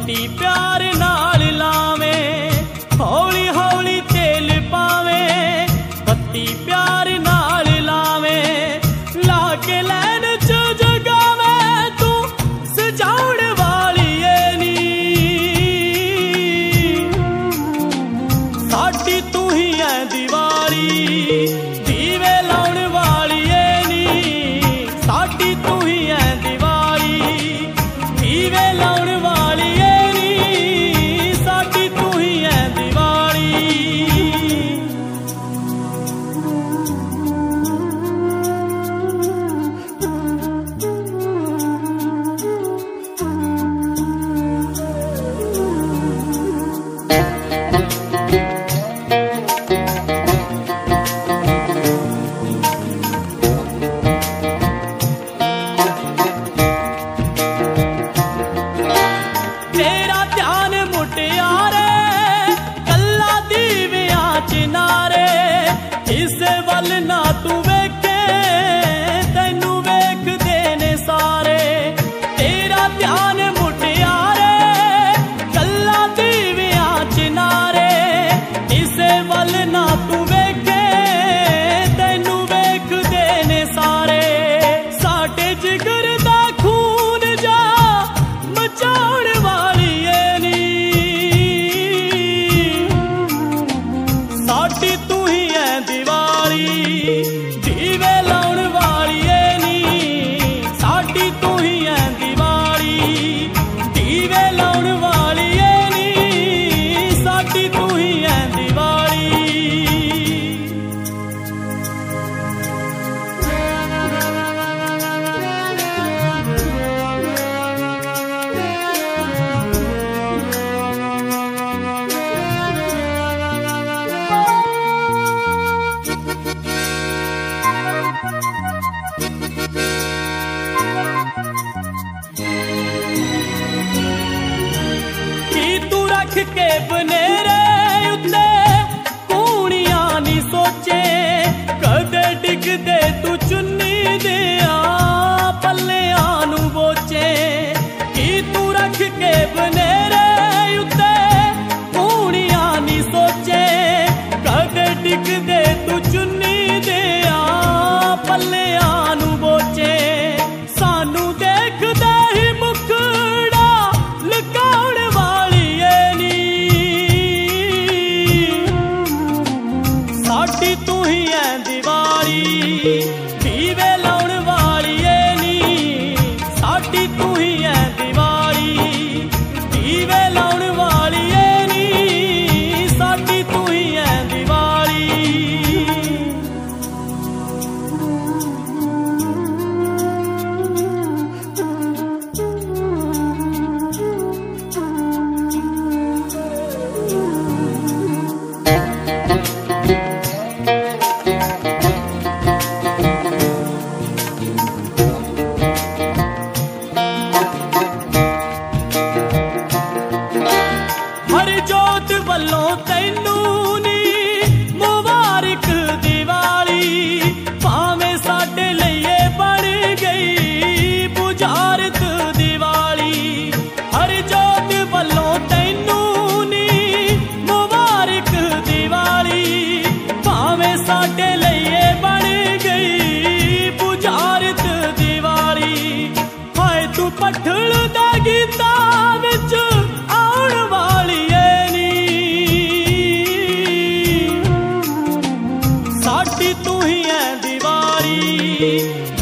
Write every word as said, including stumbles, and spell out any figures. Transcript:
ਬੱਤੀ ਪਿਆਰ ਨਾਲ ਲਾਵੇ, ਹੌਲੀ ਹੌਲੀ ਤੇਲ ਪਾਵੇ। ਬੱਤੀ ਪਿਆਰ ਨਾਲ ਲਾਵੇ, ਲਾ ਕੇ ਲੈਣ ਚ ਜਗਾਵੇ। ਤੂੰ ਸਜਾਉਣ ਵਾਲੀ ਏ ਨੀ, ਸਾਡੀ ਤੂੰ ਹੀ ਐ ਦੀਵਾਲੀ। ਦੀਵੇ ਲਾਉਣ ਵਾਲੀ ਏ ਨੀ, ਸਾਡੀ ਤੂੰ ਹੀ ਐ ਦੀਵਾਲੀ। ਦੀਵੇ ਲਾਉਣ ਵਾਲੀ ਏ ਨੀ, ਸਾਡੀ ਤੂੰ ਹੀ ਐ ਦੀਵਾਲੀ। ਤੇਰਾ ਧਿਆਨ ਮੁਟਿਆਰੇ, ਕੱਲਾ ਦੀਵਿਆਂ ਚ ਨਾਰੇ। ਕਿਸੇ ਵੱਲ ਨਾ ਤੂੰ ਵੇਖੇ, ਤੈਨੂੰ ਵੇਖਦੇ ਨੇ ਸਾਰੇ। ਤੇਰਾ ਧਿਆਨ ਮੁਟਿਆਰੇ, ਕੱਲਾ ਦੀਵਿਆਂ ਚ ਨਾਰੇ। ਕਿਸੇ ਵੱਲ ਨਾ ਤੂੰ ਵੇਖੇ, ਤੈਨੂੰ ਵੇਖਦੇ ਨੇ ਸਾਰੇ। ਸਾਡੇ ਜਿਗਰ ਦਾ ਖੂਨ ਜਾ ਮਚਾਉਣ ਵਾਲੀ ਏ ਨੀ, ਸਾਡੀ ਤੂੰ ਹੀ ਐ ਦੀਵਾਲੀ। ਦੀਵੇ ਲਾਉਣ ਵਾਲੀ ਏ ਨੀ, ਸਾਡੀ ਤੂੰ ਹੀ ਐ ਦੀਵਾਲੀ। ਦੀਵੇ ਲਾਉਣ ਵਾਲੀ ਏ ਨੀ, ਸਾਡੀ ਤੂੰ ਹੀ ਐ ਦੀਵਾਲੀ। ਕੀ ਤੂੰ ਰੱਖ ਕੇ ਬਨੇਰੇ ਉੱਤੇ ਕੂਣੀਆਂ ਨੀ ਸੋਚੇ। ਕਦੇ ਡਿੱਗਦੇ ਤੂੰ ਚੁੰਨੀ ਦਿਆਂ ਪੱਲਿਆਂ ਨੂੰ ਬੋਚੇ। ਕੀ ਤੂੰ ਰੱਖ ਕੇ ਬਨੇਰੇ ਉੱਤੇ ਕੂਣੀਆਂ ਨੀ ਸੋਚੇ। ਕਦੇ ਡਿੱਗਦੇ ਤੂੰ ਚੁੰਨੀ ਦਿਆਂ ਪੱਲਿਆਂ ਨੂੰ ਬੋਚੇ। ਸਾਨੂੰ ਦੇਖਦੇ ਹੀ ਮੁਖੜਾ ਲੁਕਾਉਣ ਵਾਲੀ ਏ ਨੀ, ਸਾਡੀ ਤੂੰ ਹੀ ਐ ਦੀਵਾਲੀ। ਦੀਵੇ ਲਾਉਣ ਵਾਲੀ ਏ ਨੀ, ਸਾਡੀ ਤੂੰ ਹੀ ਐ ਦੀਵਾਲੀ। ਦੀਵੇ ਲਾਉਣ ਵਾਲੀ ਏ ਨੀ, ਸਾਡੀ ਤੂੰ ਹੀ ਐ ਦੀਵਾਲੀ। ਹਰਜੋਤ ਵੱਲੋਂ ਤੈਨੂੰ ਨੀ ਮੁਬਾਰਕ ਦੀਵਾਲੀ। ਭਾਵੇਂ ਸਾਡੇ ਲਈ ਇਹ ਬਣ ਗਈ ਬੁਝਾਰਤ ਦੀਵਾਲੀ। ਹਰਜੋਤ ਵੱਲੋਂ ਤੈਨੂੰ ਨੀ ਮੁਬਾਰਕ ਦੀਵਾਲੀ। ਭਾਵੇਂ ਸਾਡੇ ਲਈ ਇਹ ਬਣ ਗਈ ਬੁਝਾਰਤ ਦੀਵਾਲੀ। ਹਾਏ ਤੂੰ ਪੱਠਲ ਦਾ ਗੀਤਾਂ ਵਿੱਚ ਆਉਣ ਵਾਲੀ ਏ ਨੀ, ਸਾਡੀ ਤੂੰ ਹੀ ਐ ਦੀਵਾਲੀ।